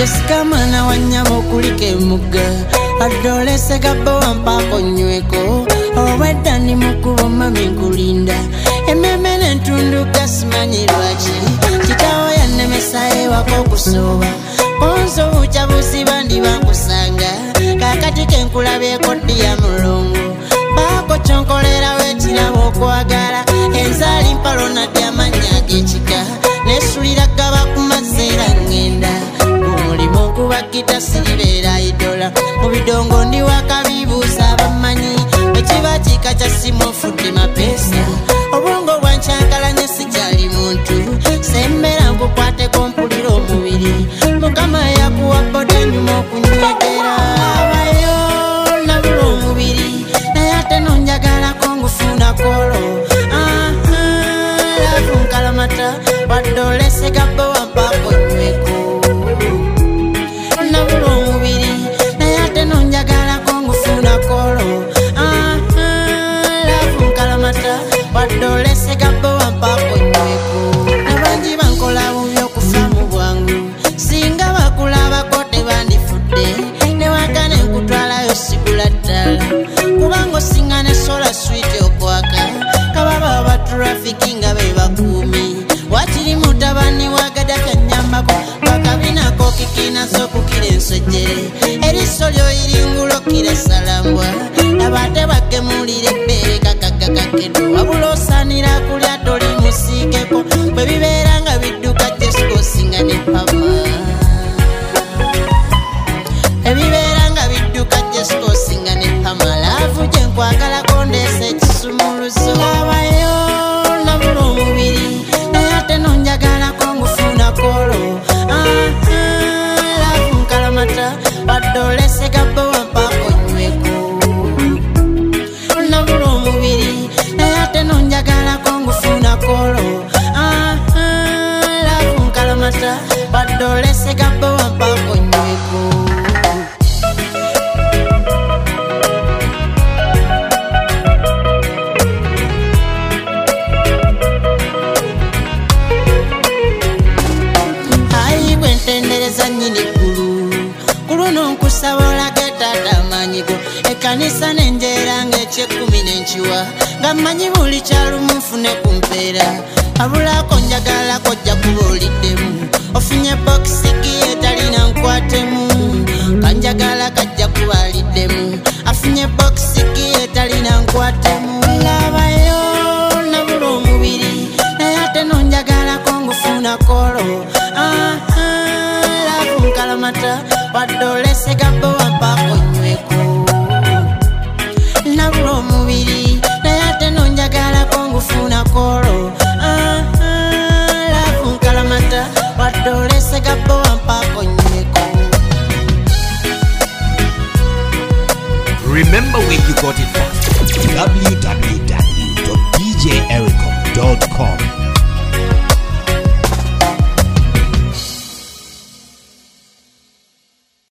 Sikamana wanyama kulike muga Adole segabo wampako nyweko Oweda ni mukubo mami nkulinda Ememene ntundu kasimanyi lwachi Chitawo ya nemesae wako kusoba Ponzo uchabusi bandi wankusanga Kakati kenkulabe kodi ya mulongo Bako chonkolera wechina wokuagala Enzali mpalo na diamanya gechika Nesulira gaba kumazera ngenda Umulimo kubakita silibera idola Mubidongo ndi wakabibuza bamanyi Echiba chika cha simo futi mapesa Obongo wanchankala nyesi jali muntu Sembera nkukwate kompuliro mubiri Mukama ya kuwapote nyumo kunywekera Abayo nabulo mubiri Nayate nonjagala kongufuna kolo Lafu nkalamata Wadole segabo wampako nyweko Nabulo mubiri Nayate nonjagala kongufuna kolo Lafu nkalamata Wadole segabo wampako nyweko Nabanji bankola bubyo kufamu bwangu Singa bakulaba kote bandifude Newakane nkutwala yosigula ddala Kubango singane sola sweet okwaka Kababa ba traffic nga bebakumi Wachiri mutabani wagada kanyambako Bakabina kokikina sokukire nsojere Erisolyo iringulo kire salambwa Nabate bakemulire bere kakakakedo Wabulosanira kulya toli musikeko Bebibera nga biduka jesko singa ne pama Bebibera nga biduka jesko singa ne pama Lafu jenkwagala kondese chisumuluzo Abayo nabulo mubiri Nayate nonjagala kongufuna kolo Lafu nkalamata Wadole segabo wampako nyweko Nabulo mubiri Nayate nonjagala kongufuna kolo Lafu nkalamata Wadole segabo wampako nyweko Tendereza nyini kulu nonkusabola getata manyigo Ekanisa nenjera ng'ekyekumi n'enkiwa Nga manyi buli kyalu munfune kumpeera Abulako njagala kojja kubuuliddemu Ofunye bokisi giyetalina nkwatemu Kanjagala kajja kubaliddemu Afunye bokisi giyetalina nkwatemu Labayo nabulo omubiri Nayate nonjagala kongufuna kolo Nkalamata Wadole segabo wampako nyweko Nabulo omubiri Nayate nonjagala kongufuna kolo Lafu nkalamata Wadole segabo wampako nyweko Remember where you got it from www